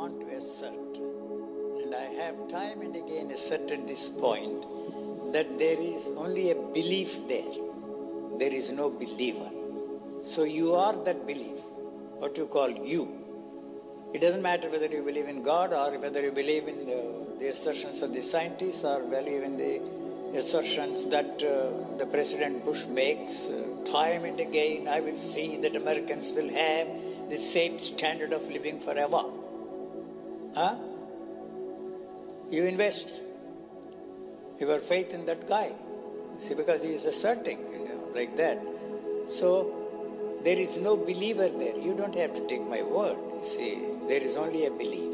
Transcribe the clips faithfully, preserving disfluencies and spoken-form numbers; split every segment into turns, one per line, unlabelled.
want to assert, and I have time and again asserted this point, that there is only a belief there. There is no believer. So you are that belief, what you call you. It doesn't matter whether you believe in God or whether you believe in the, the assertions of the scientists or believe in the assertions that uh, the President Bush makes uh, time and again. I will see that Americans will have the same standard of living forever. Huh? You invest your faith in that guy. See, because he is asserting, you know, like that. So there is no believer there. You don't have to take my word. You see, there is only a belief.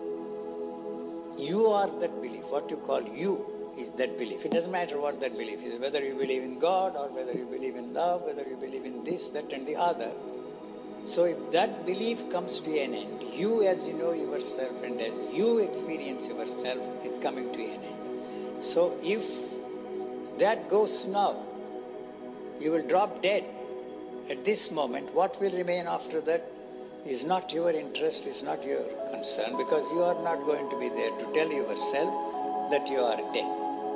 You are that belief. What you call you is that belief. It doesn't matter what that belief is, whether you believe in God or whether you believe in love, whether you believe in this, that and the other. So if that belief comes to an end, you as you know yourself and as you experience yourself is coming to an end. So if that goes now, you will drop dead at this moment. What will remain after that is not your interest, is not your concern, because you are not going to be there to tell yourself that you are dead.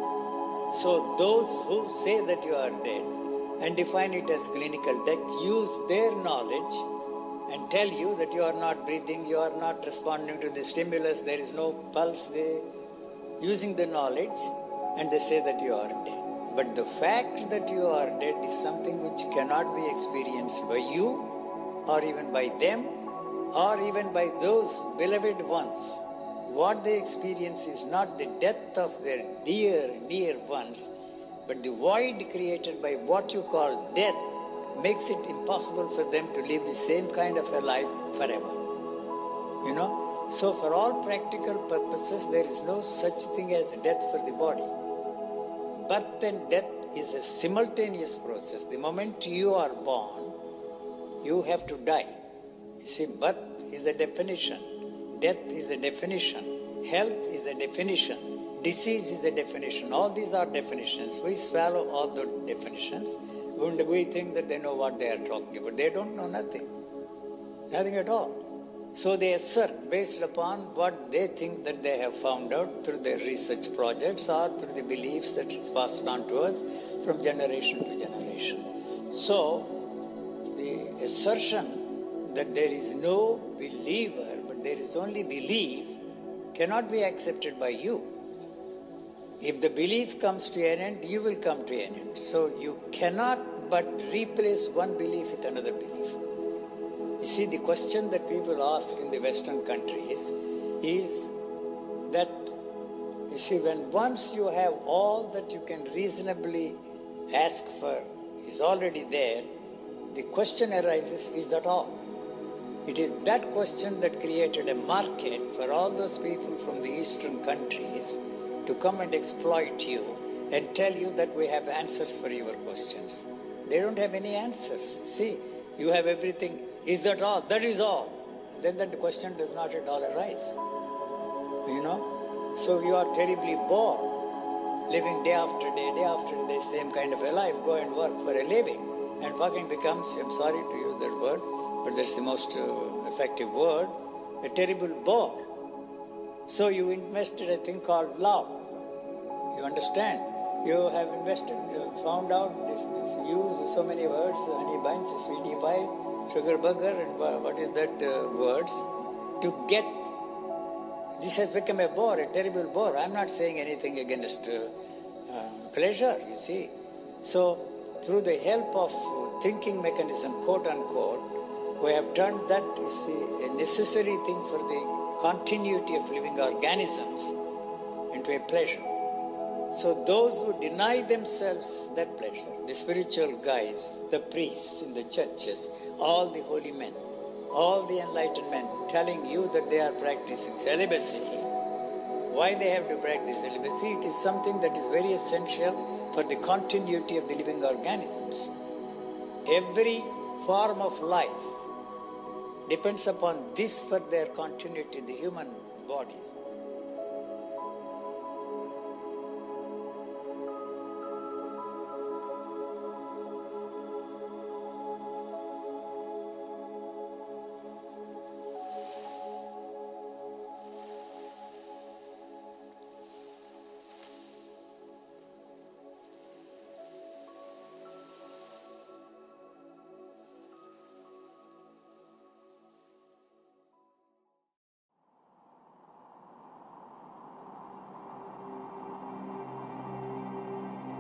So those who say that you are dead and define it as clinical death use their knowledge and tell you that you are not breathing, you are not responding to the stimulus, there is no pulse. They using the knowledge and they say that you are dead. But the fact that you are dead is something which cannot be experienced by you or even by them or even by those beloved ones. What they experience is not the death of their dear, near ones, but the void created by what you call death makes it impossible for them to live the same kind of a life forever. You know? So for all practical purposes, there is no such thing as death for the body. Birth and death is a simultaneous process. The moment you are born, you have to die. You see, birth is a definition. Death is a definition. Health is a definition. Disease is a definition. All these are definitions. We swallow all the definitions. And we think that they know what they are talking about. They don't know nothing. Nothing at all. So they assert based upon what they think that they have found out through their research projects or through the beliefs that is passed on to us from generation to generation. So the assertion that there is no believer, but there is only belief, cannot be accepted by you. If the belief comes to an end, you will come to an end. So you cannot but replace one belief with another belief. You see, the question that people ask in the Western countries is that, you see, when once you have all that you can reasonably ask for is already there, the question arises, is that all? It is that question that created a market for all those people from the Eastern countries to come and exploit you and tell you that we have answers for your questions. They don't have any answers. See, you have everything. Is that all? That is all. Then that question does not at all arise. You know? So you are terribly bored, living day after day, day after day, same kind of a life, go and work for a living. And fucking becomes, I'm sorry to use that word, but that's the most uh, effective word, a terrible bore. So you invested a thing called love. You understand? You have invested, you found out this, this use so many words, honey bunch, sweetie pie, sugar burger, and what is that uh, words, to get, this has become a bore, a terrible bore. I'm not saying anything against uh, uh, pleasure, you see. So through the help of thinking mechanism, quote unquote, we have turned that, you see, a necessary thing for the continuity of living organisms into a pleasure. So those who deny themselves that pleasure, the spiritual guys, the priests in the churches, all the holy men, all the enlightened men telling you that they are practicing celibacy. Why they have to practice celibacy? It is something that is very essential for the continuity of the living organisms. Every form of life depends upon this for their continuity, the human bodies.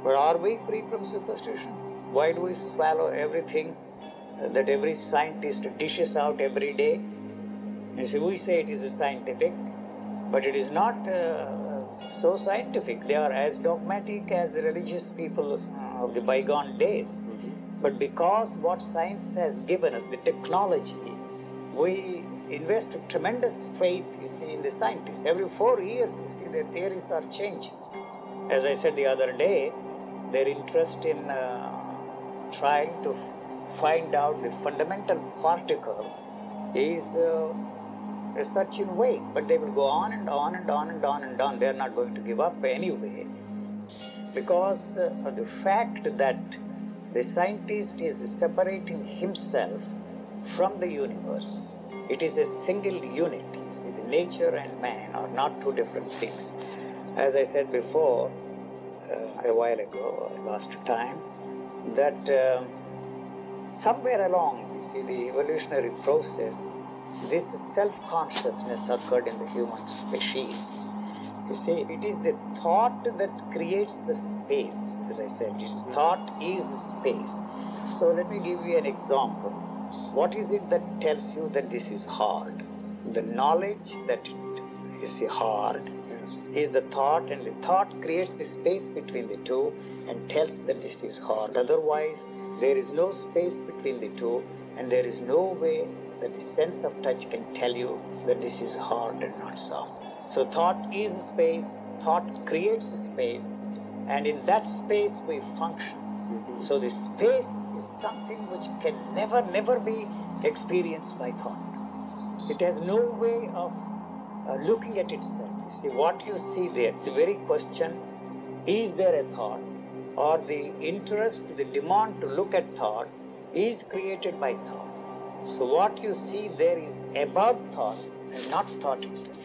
But are we free from superstition? Why do we swallow everything that every scientist dishes out every day? And so we say it is scientific, but it is not uh, so scientific. They are as dogmatic as the religious people uh, of the bygone days. Mm-hmm. But because what science has given us, the technology, we invest tremendous faith, you see, in the scientists. Every four years, you see, their theories are changing. As I said the other day, their interest in uh, trying to find out the fundamental particle is uh, research in vain. But they will go on and on and on and on and on. They are not going to give up anyway, because uh, of the fact that the scientist is separating himself from the universe. It is a single unit. You see, the nature and man are not two different things. As I said before, uh, a while ago, last time, that uh, somewhere along, you see, the evolutionary process, this self-consciousness occurred in the human species. You see, it is the thought that creates the space. As I said, it's thought is space. So let me give you an example. What is it that tells you that this is hard? The knowledge that it is hard yes. is the thought, and the thought creates the space between the two and tells that this is hard. Otherwise, there is no space between the two, and there is no way that the sense of touch can tell you that this is hard and not soft. So thought is space, thought creates space, and in that space we function. Mm-hmm. So the space is something which can never, never be experienced by thought. It has no way of uh, looking at itself. You see, what you see there, the very question, is there a thought, or the interest, the demand to look at thought is created by thought. So what you see there is about thought and not thought itself.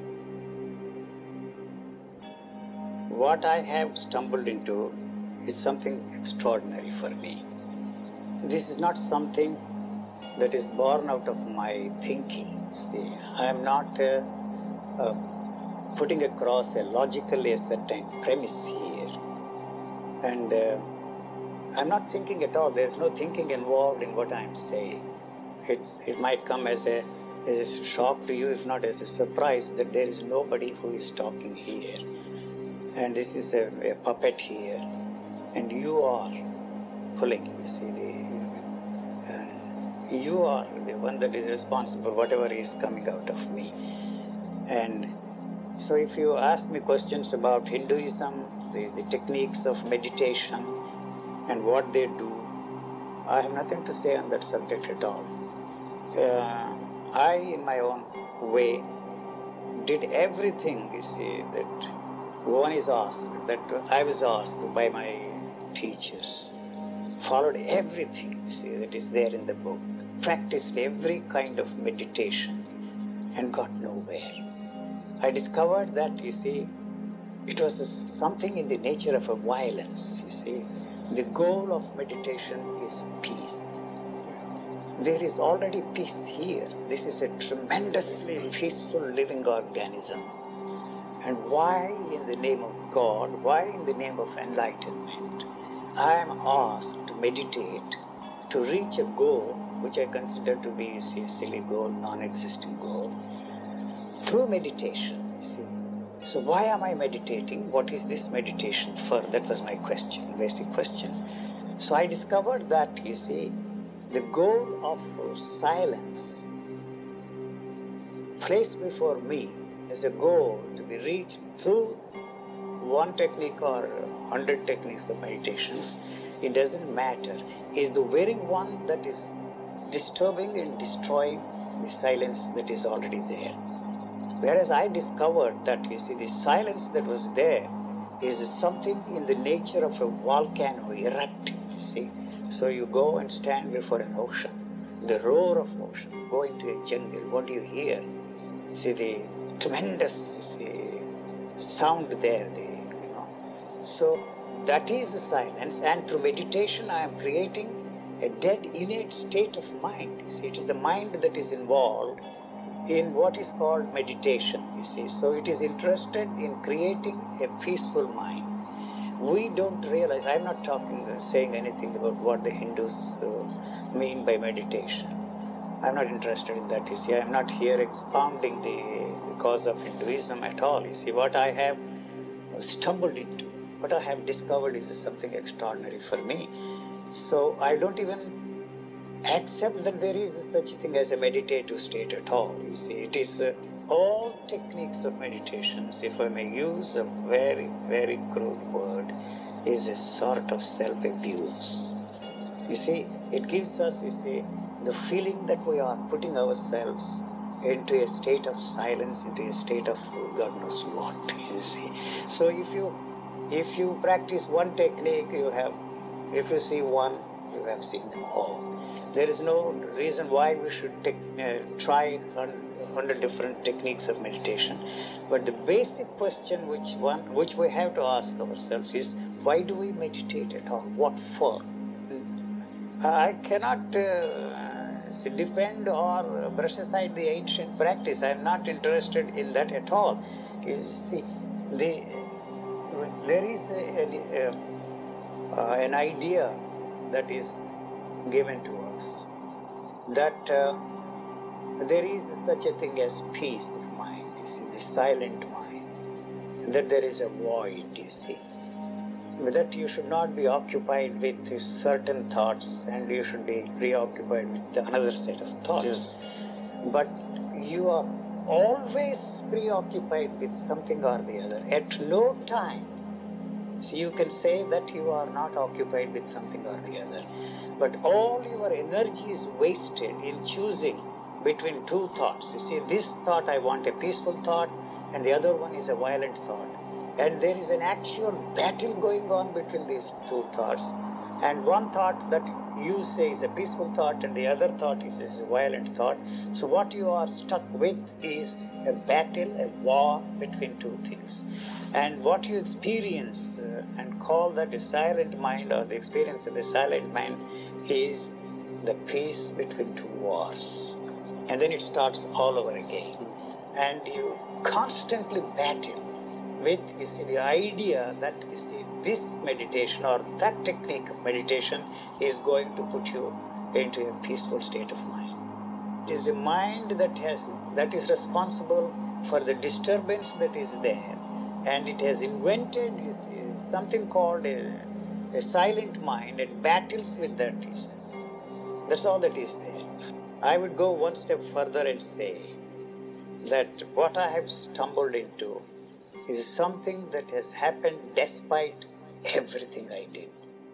What I have stumbled into is something extraordinary for me. This is not something that is born out of my thinking. See, I am not uh, uh, putting across a logically ascertained premise here. And uh, I'm not thinking at all. There's no thinking involved in what I'm saying. It, it might come as a, as a shock to you, if not as a surprise, that there is nobody who is talking here. And this is a, a puppet here. And you are pulling, you see, the, uh, you are the one that is responsible, whatever is coming out of me. And so if you ask me questions about Hinduism, the, the techniques of meditation, and what they do, I have nothing to say on that subject at all. Uh, I, in my own way, did everything, you see, that one is asked, that I was asked by my teachers. Followed everything, you see, that is there in the book. Practiced every kind of meditation and got nowhere. I discovered that, you see, it was a, something in the nature of a violence, you see. The goal of meditation is peace. There is already peace here. This is a tremendously peaceful living organism. And why in the name of God, why in the name of enlightenment, I am asked to meditate to reach a goal which I consider to be, you see, a silly goal, non-existing goal, through meditation, you see. So why am I meditating? What is this meditation for? That was my question, basic question. So I discovered that, you see, the goal of silence placed before me as a goal to be reached through one technique or hundred techniques of meditations, it doesn't matter, is the very one that is disturbing and destroying the silence that is already there. Whereas I discovered that, you see, the silence that was there is something in the nature of a volcano erupting, you see. So you go and stand before an ocean, the roar of ocean, go into a jungle, what do you hear? See the tremendous, you see, sound there, the, you know. So that is the silence, and through meditation I am creating a dead, innate state of mind. You see, it is the mind that is involved in what is called meditation, you see. So it is interested in creating a peaceful mind. we don't realize, I'm not talking, uh, saying anything about what the Hindus uh, mean by meditation. I'm not interested in that, you see. I'm not here expounding the cause of Hinduism at all. You see, what I have stumbled into, what I have discovered is something extraordinary for me. So I don't even accept that there is such a thing as a meditative state at all. You see, it is uh, all techniques of meditations, if I may use a very, very crude word, is a sort of self-abuse. You see, it gives us, you see, the feeling that we are putting ourselves into a state of silence, into a state of God knows what, you see. So if you if you practice one technique, you have, if you see one, you have seen them all. There is no reason why we should take, uh, try hundred different techniques of meditation. But the basic question which one which we have to ask ourselves is, why do we meditate at all? What for? I cannot uh, defend or brush aside the ancient practice. I am not interested in that at all. You see, the, there is a, a, a, uh, an idea that is given to us that uh, there is such a thing as peace of mind, you see, the silent mind, that there is a void, you see, that you should not be occupied with certain thoughts and you should be preoccupied with another set of thoughts. Yes. But you are always preoccupied with something or the other. At no time, so you can say that you are not occupied with something or the other. But all your energy is wasted in choosing between two thoughts. You see, this thought, I want a peaceful thought, and the other one is a violent thought. And there is an actual battle going on between these two thoughts. And one thought that you say is a peaceful thought and the other thought is, is a violent thought. So what you are stuck with is a battle, a war between two things. And what you experience uh, and call that a silent mind, or the experience of a silent mind, is the peace between two wars. And then it starts all over again. And you constantly battle with, you see, the idea that, you see, this meditation or that technique of meditation is going to put you into a peaceful state of mind. It is the mind that has that is responsible for the disturbance that is there, and it has invented, you see, something called a, a silent mind and battles with that. You see. That's all that is there. I would go one step further and say that what I have stumbled into is something that has happened despite everything I did.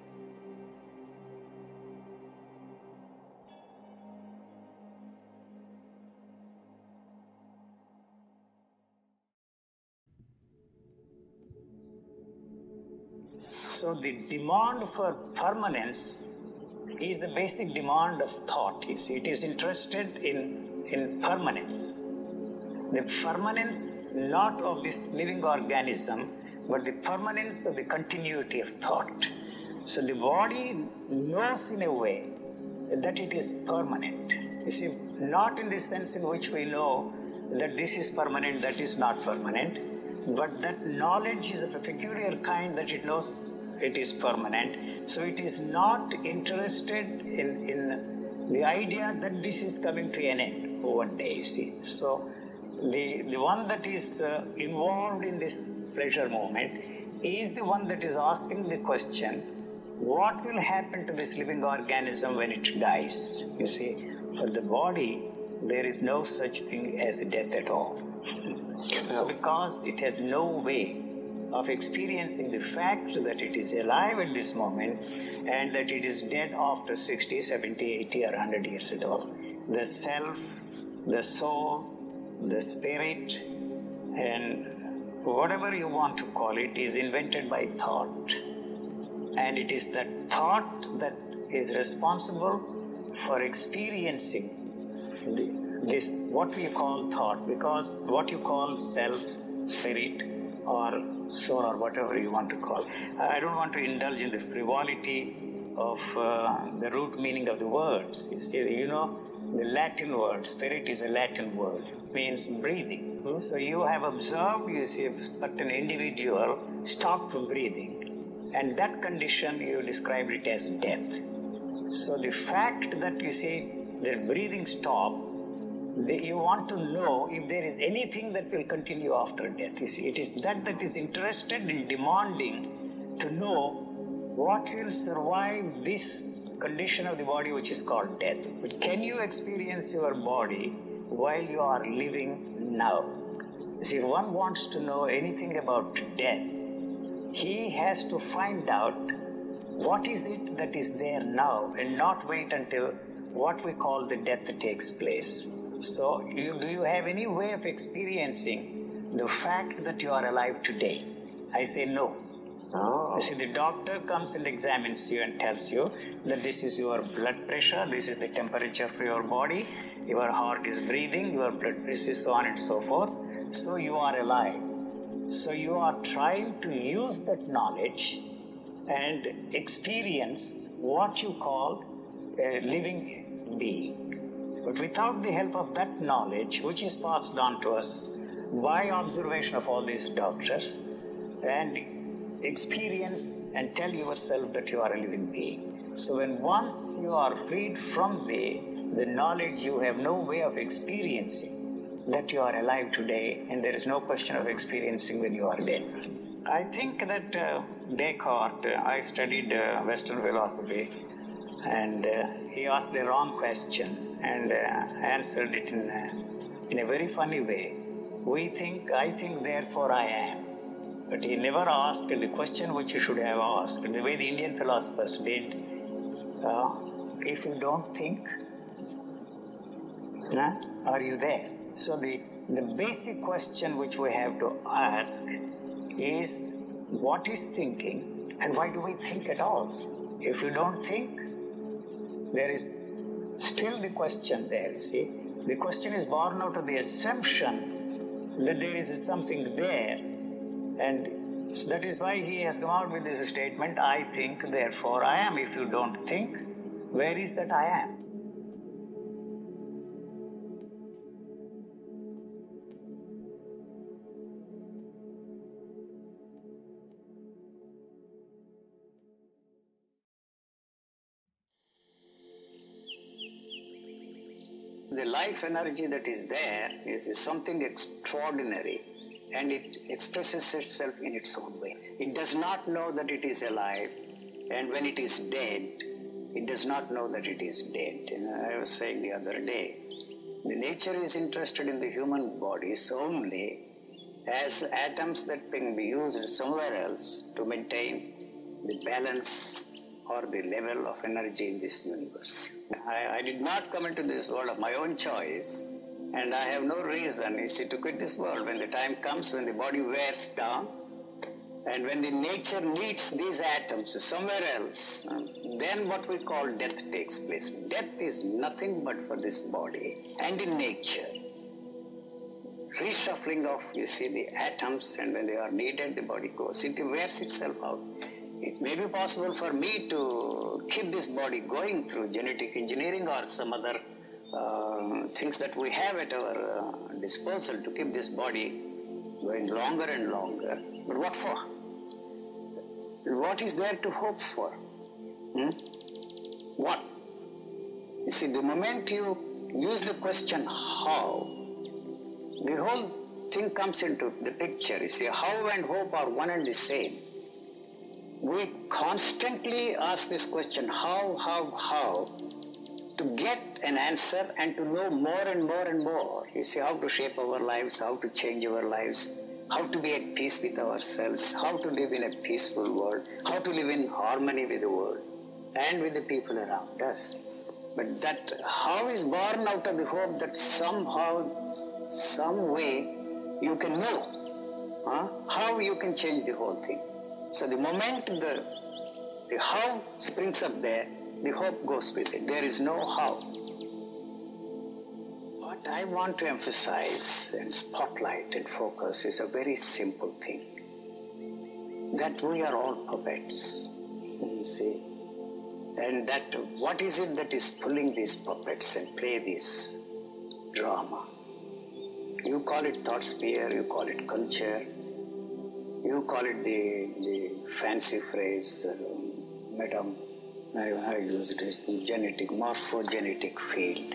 So the demand for permanence is the basic demand of thought. You see, it is interested in, in permanence. The permanence not of this living organism, but the permanence of the continuity of thought. So the body knows in a way that it is permanent. You see, not in the sense in which we know that this is permanent, that is not permanent, but that knowledge is of a peculiar kind that it knows it is permanent. So it is not interested in, in the idea that this is coming to an end one day, you see. So The, the one that is uh, involved in this pleasure moment is the one that is asking the question, what will happen to this living organism when it dies? You see, for the body, there is no such thing as death at all. So because it has no way of experiencing the fact that it is alive at this moment and that it is dead after sixty, seventy, eighty or one hundred years at all. The self, the soul, the spirit, and whatever you want to call it, is invented by thought. And it is that thought that is responsible for experiencing the, this, what we call thought, because what you call self, spirit, or soul, or whatever you want to call. I don't want to indulge in the frivolity of uh, the root meaning of the words. You see, you know, the Latin word, spirit is a Latin word, means breathing. Mm-hmm. So you have observed, you see, a certain individual stopped breathing. And that condition, you described it as death. So the fact that you see the breathing stop, the, you want to know if there is anything that will continue after death. You see, it is that that is interested in demanding to know what will survive this condition of the body which is called death. But can you experience your body while you are living now? You see, if one wants to know anything about death, he has to find out what is it that is there now and not wait until what we call the death takes place. So, you, do you have any way of experiencing the fact that you are alive today? I say no. Oh. You see, the doctor comes and examines you and tells you that this is your blood pressure, this is the temperature for your body, your heart is breathing, your blood pressure, so on and so forth. So you are alive. So you are trying to use that knowledge and experience what you call a living being. But without the help of that knowledge, which is passed on to us by observation of all these doctors, and experience and tell yourself that you are a living being. So when once you are freed from the, the knowledge, you have no way of experiencing that you are alive today, and there is no question of experiencing when you are dead. I think that uh, Descartes, uh, I studied uh, Western philosophy, and uh, he asked the wrong question and uh, answered it in a, in a very funny way. We think, I think, therefore I am. But he never asked the question which he should have asked, the way the Indian philosophers did. Uh, if you don't think, nah, are you there? So the, the basic question which we have to ask is, what is thinking and why do we think at all? If you don't think, there is still the question there, you see. The question is born out of the assumption that there is something there, and so that is why he has come out with this statement, I think, therefore I am. If you don't think, where is that I am? The life energy that is there is something extraordinary, and it expresses itself in its own way. It does not know that it is alive, and when it is dead, it does not know that it is dead. You know, I was saying the other day, the nature is interested in the human bodies only as atoms that can be used somewhere else to maintain the balance or the level of energy in this universe. I, I did not come into this world of my own choice, and I have no reason, you see, to quit this world. When the time comes, when the body wears down, and when the nature needs these atoms somewhere else, then what we call death takes place. Death is nothing but for this body and in nature. Reshuffling of, you see, the atoms, and when they are needed, the body goes. It wears itself out. It may be possible for me to keep this body going through genetic engineering or some other uh, things that we have at our uh, disposal to keep this body going longer and longer. But what for? What is there to hope for? Hmm? What? You see, the moment you use the question how, the whole thing comes into the picture. You see, how and hope are one and the same. We constantly ask this question, how, how, how, to get an answer and to know more and more and more. You see, how to shape our lives, how to change our lives, how to be at peace with ourselves, how to live in a peaceful world, how to live in harmony with the world and with the people around us. But that how is born out of the hope that somehow, some way, you can know huh? how you can change the whole thing. So the moment the, the how springs up there, the hope goes with it. There is no how. What I want to emphasize and spotlight and focus is a very simple thing. That we are all puppets, you see. And that what is it that is pulling these puppets and play this drama? You call it thought sphere, you call it culture, You call it the, the fancy phrase, uh, madam, I, I use it as genetic, morphogenetic field.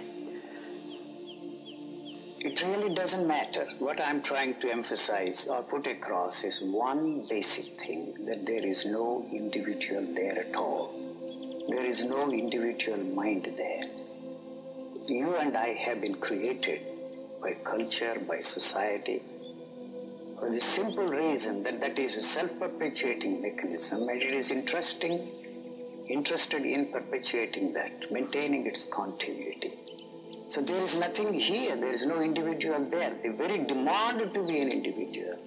It really doesn't matter. What I'm trying to emphasize or put across is one basic thing, that there is no individual there at all. There is no individual mind there. You and I have been created by culture, by society, for the simple reason that that is a self-perpetuating mechanism, and it is interesting, interested in perpetuating that, maintaining its continuity. So there is nothing here, there is no individual there. The very demand to be an individual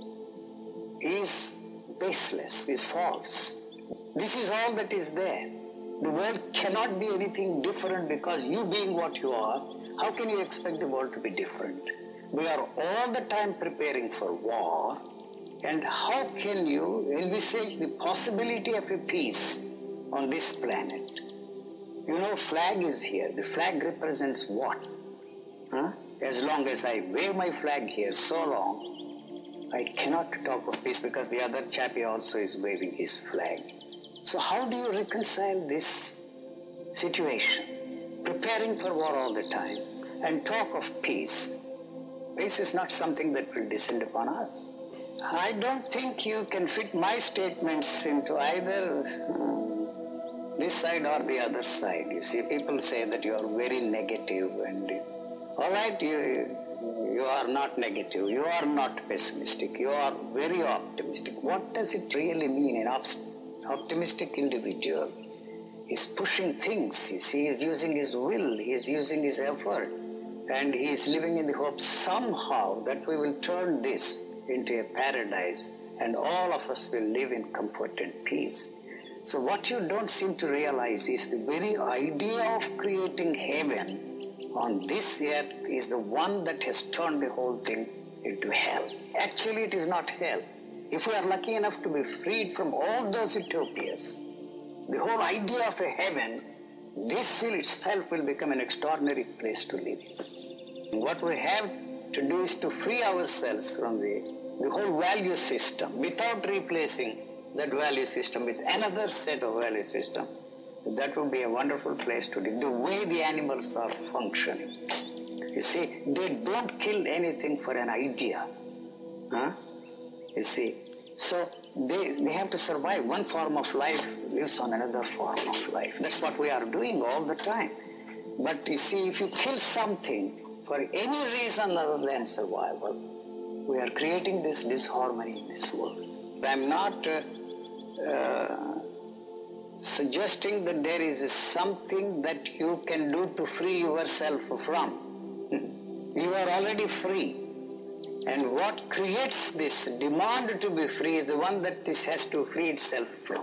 is baseless, is false. This is all that is there. The world cannot be anything different because you being what you are, how can you expect the world to be different? We are all the time preparing for war, and how can you envisage the possibility of a peace on this planet? You know, flag is here. The flag represents what? Huh? As long as I wave my flag here so long, I cannot talk of peace because the other chappie also is waving his flag. So how do you reconcile this situation? Preparing for war all the time and talk of peace. Peace is not something that will descend upon us. I don't think you can fit my statements into either uh, this side or the other side. You see, people say that you are very negative, and all right, you, you are not negative, you are not pessimistic, you are very optimistic. What does it really mean? An op- optimistic individual is pushing things. You see, he is using his will, he is using his effort, and he is living in the hope somehow that we will turn this into a paradise and all of us will live in comfort and peace. So what you don't seem to realize is the very idea of creating heaven on this earth is the one that has turned the whole thing into hell. Actually, it is not hell. If we are lucky enough to be freed from all those utopias, the whole idea of a heaven, this will itself will become an extraordinary place to live in. What we have to do is to free ourselves from the, the whole value system without replacing that value system with another set of value system. That would be a wonderful place to live. The way the animals are functioning. You see, they don't kill anything for an idea. Huh? You see, so they, they have to survive. One form of life lives on another form of life. That's what we are doing all the time. But you see, if you kill something for any reason other than survival, we are creating this disharmony in this world. I'm not uh, uh, suggesting that there is something that you can do to free yourself from. You are already free. And what creates this demand to be free is the one that this has to free itself from.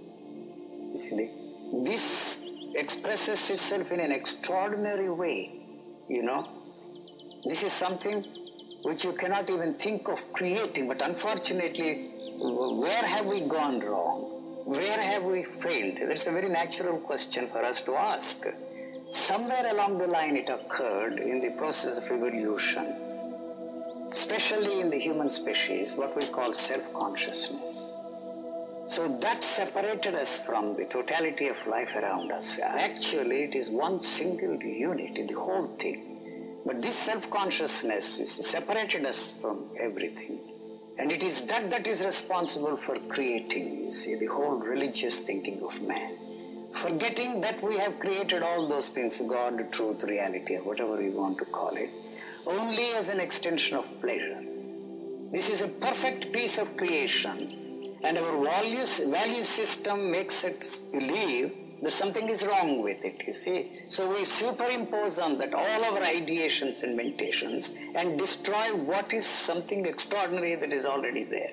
You see, this expresses itself in an extraordinary way, you know. This is something which you cannot even think of creating, but unfortunately, where have we gone wrong? Where have we failed? That's a very natural question for us to ask. Somewhere along the line it occurred in the process of evolution, especially in the human species, what we call self-consciousness. So that separated us from the totality of life around us. Actually, it is one single unit, the whole thing. But this self-consciousness separated us from everything. And it is that that is responsible for creating, you see, the whole religious thinking of man. Forgetting that we have created all those things, God, truth, reality, or whatever you want to call it, only as an extension of pleasure. This is a perfect piece of creation, and our values, value system makes it believe that something is wrong with it, you see. So we superimpose on that all our ideations and meditations and destroy what is something extraordinary that is already there.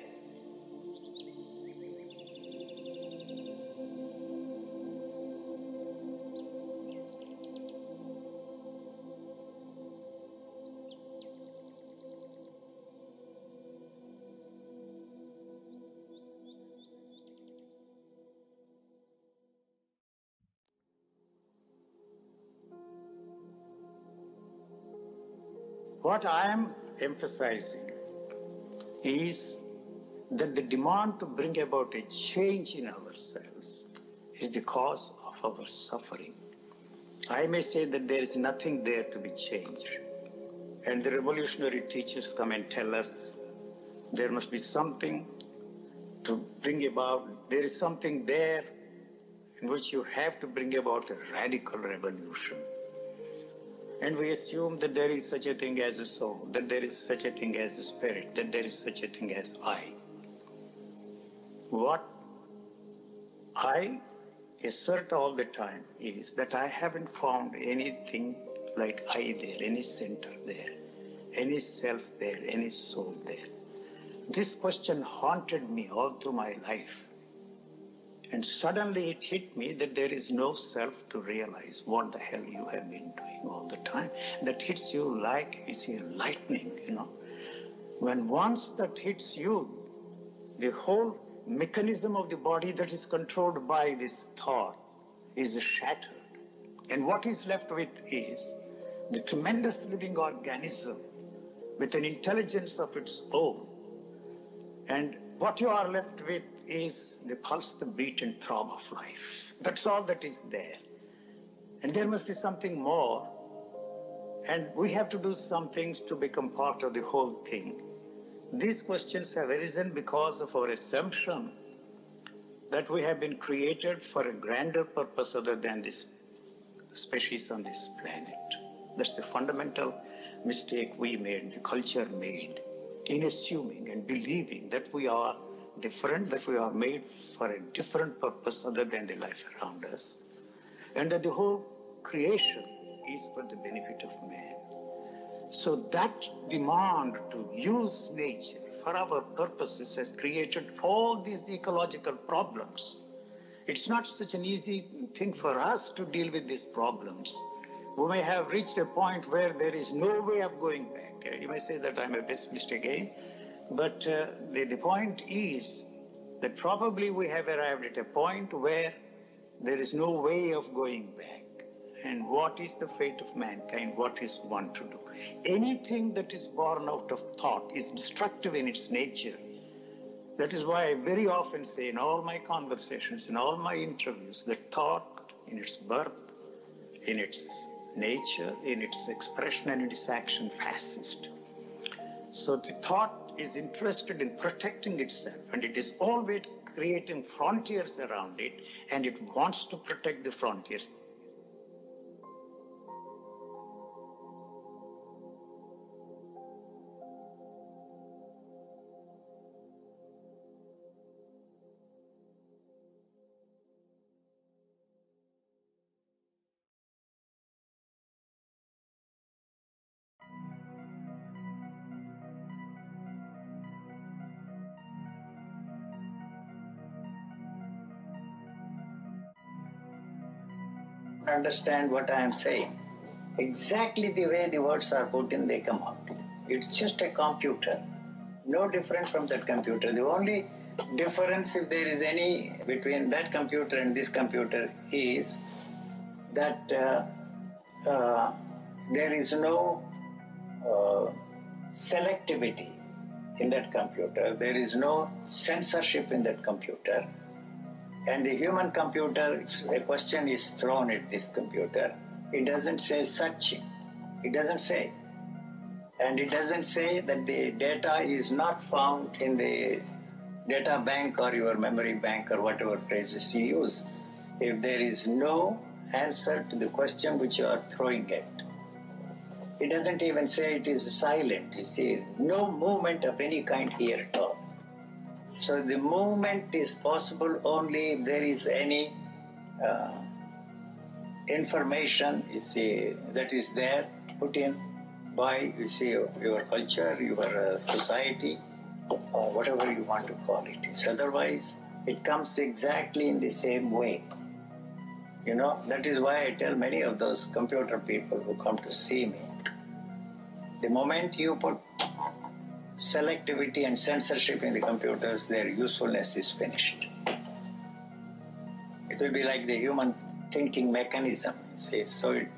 What I am emphasizing is that the demand to bring about a change in ourselves is the cause of our suffering. I may say that there is nothing there to be changed. And the revolutionary teachers come and tell us there must be something to bring about, there is something there in which you have to bring about a radical revolution. And we assume that there is such a thing as a soul, that there is such a thing as a spirit, that there is such a thing as I. What I assert all the time is that I haven't found anything like I there, any center there, any self there, any soul there. This question haunted me all through my life. And suddenly it hit me that there is no self to realize what the hell you have been doing all the time. That hits you like, you see, lightning, you know. When once that hits you, the whole mechanism of the body that is controlled by this thought is shattered. And what is left with is the tremendous living organism with an intelligence of its own. And what you are left with is the pulse, the beat and throb of life. That's all that is there. And there must be something more. And we have to do some things to become part of the whole thing. These questions have arisen because of our assumption that we have been created for a grander purpose other than this species on this planet. That's the fundamental mistake we made, the culture made, in assuming and believing that we are different, that we are made for a different purpose other than the life around us, and that the whole creation is for the benefit of man. So that demand to use nature for our purposes has created all these ecological problems. It's not such an easy thing for us to deal with these problems. We may have reached a point where there is no way of going back. You may say that I'm a pessimist again, but uh, the, the point is that probably we have arrived at a point where there is no way of going back. And what is the fate of mankind? What is one to do? Anything that is born out of thought is destructive in its nature. That is why I very often say in all my conversations, in all my interviews, that thought in its birth, in its nature, in its expression and in its action, fascist. So the thought is interested in protecting itself, and it is always creating frontiers around it, and it wants to protect the frontiers. Understand what I am saying. Exactly the way the words are put in, they come out. It's just a computer. No different from that computer. The only difference, if there is any, between that computer and this computer is that uh, uh, there is no uh, selectivity in that computer. There is no censorship in that computer. And the human computer, if a question is thrown at this computer, it doesn't say such. It doesn't say. And it doesn't say that the data is not found in the data bank or your memory bank or whatever phrases you use. If there is no answer to the question which you are throwing at, it doesn't even say it is silent. You see, no movement of any kind here at all. So the movement is possible only if there is any uh, information, you see, that is there, put in by, you see, your culture, your uh, society, or whatever you want to call it. So otherwise, it comes exactly in the same way. You know, that is why I tell many of those computer people who come to see me, the moment you put selectivity and censorship in the computers, their usefulness is finished. It will be like the human thinking mechanism, see. So it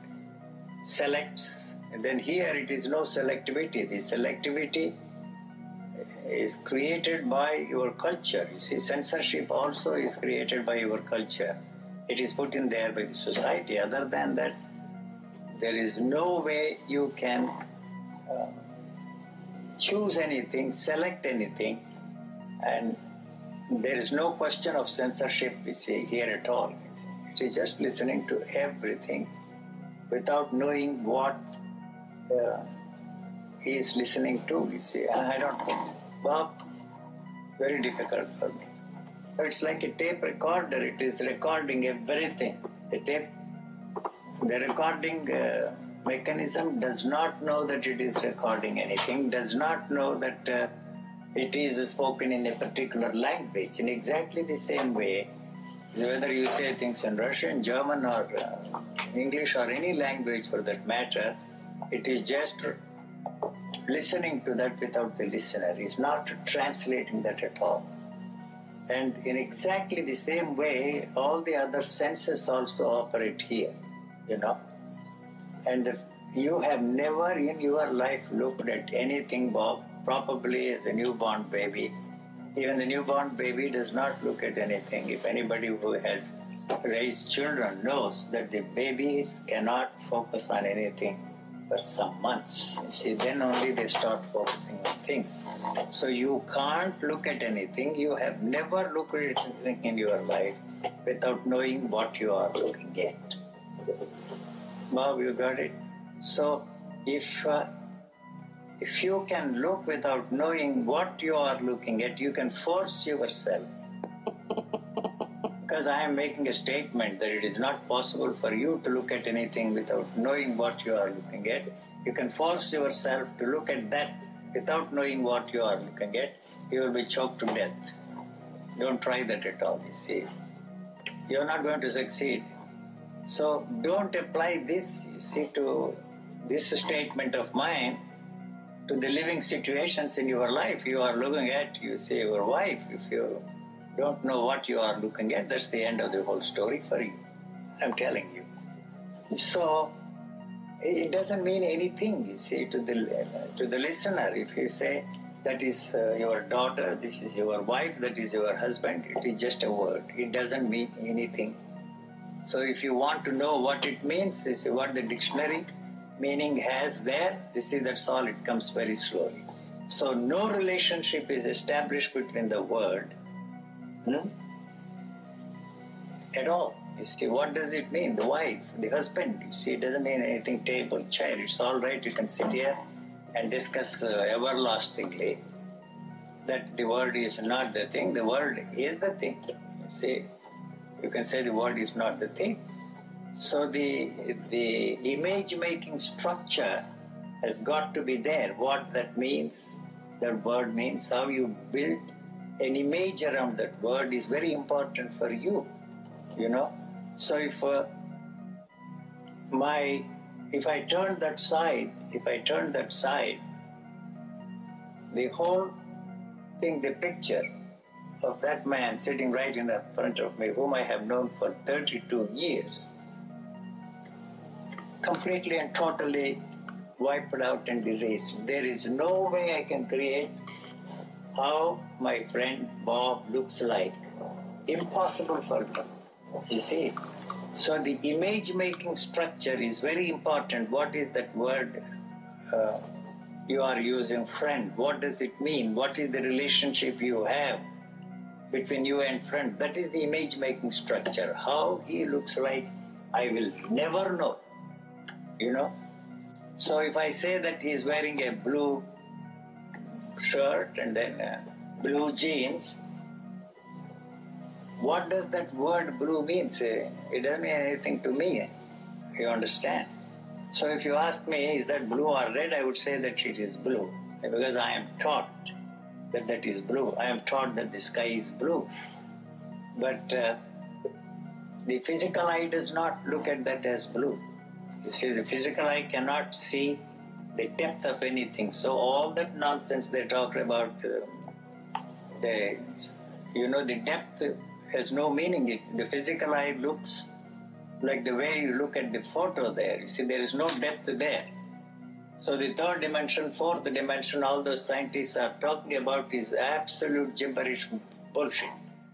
selects, and then here it is no selectivity. The selectivity is created by your culture. You see, censorship also is created by your culture. It is put in there by the society. Other than that, there is no way you can uh, choose anything, select anything, and there is no question of censorship, you see, here at all. It is just listening to everything without knowing what uh, he is listening to, you see. I don't think so. Bob, very difficult for me. It's like a tape recorder. It is recording everything. The tape, the recording uh, mechanism does not know that it is recording anything, does not know that uh, it is spoken in a particular language. In exactly the same way, whether you say things in Russian, German, or uh, English, or any language for that matter, it is just listening to that without the listener. It's not translating that at all. And in exactly the same way, all the other senses also operate here, you know. And if you have never in your life looked at anything, Bob, probably as a newborn baby. Even the newborn baby does not look at anything. If anybody who has raised children knows that the babies cannot focus on anything for some months. You see, then only they start focusing on things. So you can't look at anything. You have never looked at anything in your life without knowing what you are looking at. Bob, you got it? So if uh, if you can look without knowing what you are looking at, you can force yourself. Because I am making a statement that it is not possible for you to look at anything without knowing what you are looking at. You can force yourself to look at that without knowing what you are looking at. You will be choked to death. Don't try that at all, you see. You are not going to succeed. So don't apply this, you see, to this statement of mine to the living situations in your life. You are looking at, you see, your wife. If you don't know what you are looking at, that's the end of the whole story for you. I'm telling you. So it doesn't mean anything, you see, to the to the listener. If you say that is uh, your daughter, this is your wife, that is your husband, it is just a word. It doesn't mean anything. So if you want to know what it means, you see what the dictionary meaning has there, you see, that's all. It comes very slowly. So no relationship is established between the word hmm, at all. You see, what does it mean? The wife, the husband, you see, it doesn't mean anything, table, chair. It's all right. You can sit here and discuss uh, everlastingly that the word is not the thing. The word is the thing. You see, you can say the word is not the thing. So the the image-making structure has got to be there. What that means, that word means, how you build an image around that word is very important for you, you know. So if uh, my, if I turn that side, if I turn that side, the whole thing, the picture of that man sitting right in front of me, whom I have known for thirty-two years, completely and totally wiped out and erased. There is no way I can create how my friend Bob looks like. Impossible for me, you see. So the image-making structure is very important. What is that word uh, you are using, friend? What does it mean? What is the relationship you have between you and friend? That is the image-making structure. How he looks like, I will never know. You know, so if I say that he is wearing a blue shirt and then uh, blue jeans, what does that word blue mean? Say, it doesn't mean anything to me. You understand? So if you ask me, is that blue or red? I would say that it is blue, because I am taught that that is blue. I am taught that the sky is blue. But uh, the physical eye does not look at that as blue. You see, the physical eye cannot see the depth of anything. So all that nonsense they talk about, uh, the, you know, the depth has no meaning. It, the physical eye looks like the way you look at the photo there. You see, there is no depth there. So the third dimension, fourth dimension, all those scientists are talking about is absolute gibberish bullshit.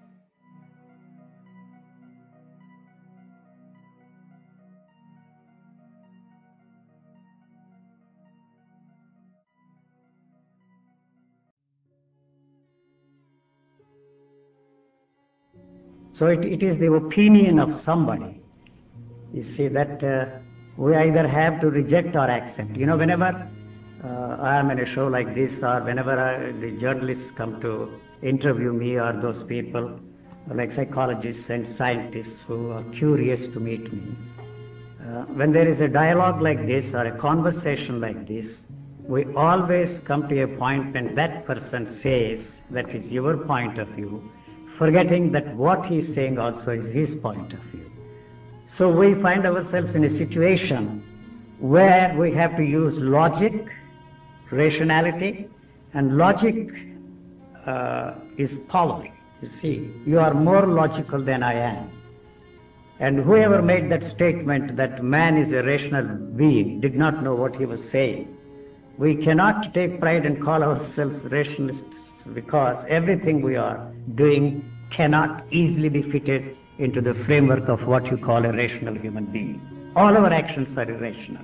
So it, it is the opinion of somebody. You see that uh, we either have to reject or accept. You know, whenever uh, I am in a show like this, or whenever I, the journalists come to interview me, or those people like psychologists and scientists who are curious to meet me, uh, when there is a dialogue like this or a conversation like this, we always come to a point when that person says that is your point of view, forgetting that what he is saying also is his point of view. So we find ourselves in a situation where we have to use logic, rationality, and logic uh, is power. You see, you are more logical than I am. And whoever made that statement that man is a rational being did not know what he was saying. We cannot take pride and call ourselves rationalists because everything we are doing cannot easily be fitted into the framework of what you call a rational human being. All our actions are irrational.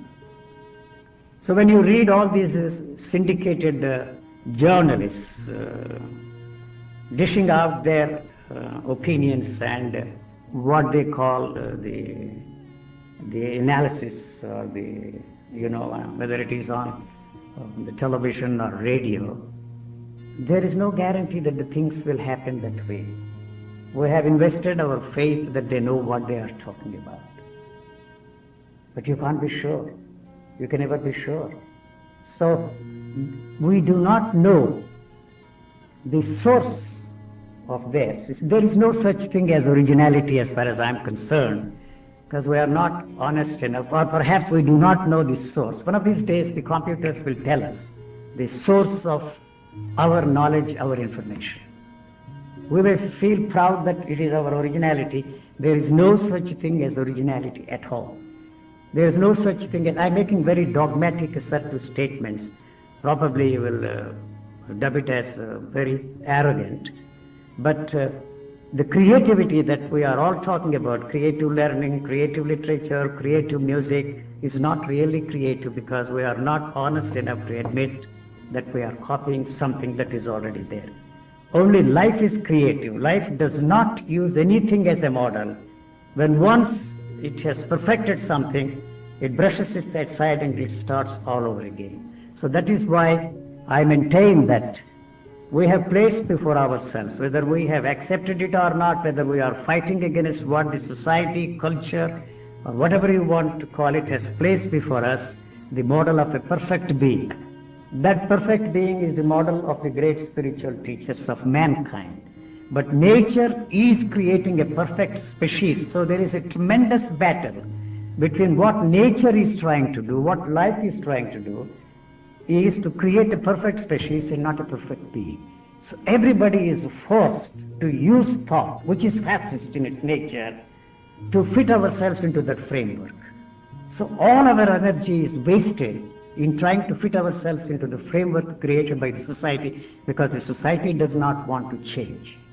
So when you read all these syndicated uh, journalists uh, dishing out their uh, opinions and uh, what they call uh, the the analysis or the, you know, uh, whether it is on uh, the television or radio, there is no guarantee that the things will happen that way. We have invested our faith that they know what they are talking about. But you can't be sure. You can never be sure. So we do not know the source of theirs. There is no such thing as originality as far as I am concerned, because we are not honest enough, or perhaps we do not know the source. One of these days the computers will tell us the source of our knowledge, our information. We may feel proud that it is our originality. There is no such thing as originality at all. There is no such thing as, I'm making very dogmatic assertive statements. Probably you will uh, dub it as uh, very arrogant. But uh, the creativity that we are all talking about, creative learning, creative literature, creative music, is not really creative because we are not honest enough to admit that we are copying something that is already there. Only life is creative. Life does not use anything as a model. When once it has perfected something, it brushes it aside and it starts all over again. So that is why I maintain that we have placed before ourselves, whether we have accepted it or not, whether we are fighting against what the society, culture, or whatever you want to call it, has placed before us, the model of a perfect being. That perfect being is the model of the great spiritual teachers of mankind. But nature is creating a perfect species. So there is a tremendous battle between what nature is trying to do, what life is trying to do, is to create a perfect species and not a perfect being. So everybody is forced to use thought, which is fascist in its nature, to fit ourselves into that framework. So all our energy is wasted in trying to fit ourselves into the framework created by the society, because the society does not want to change.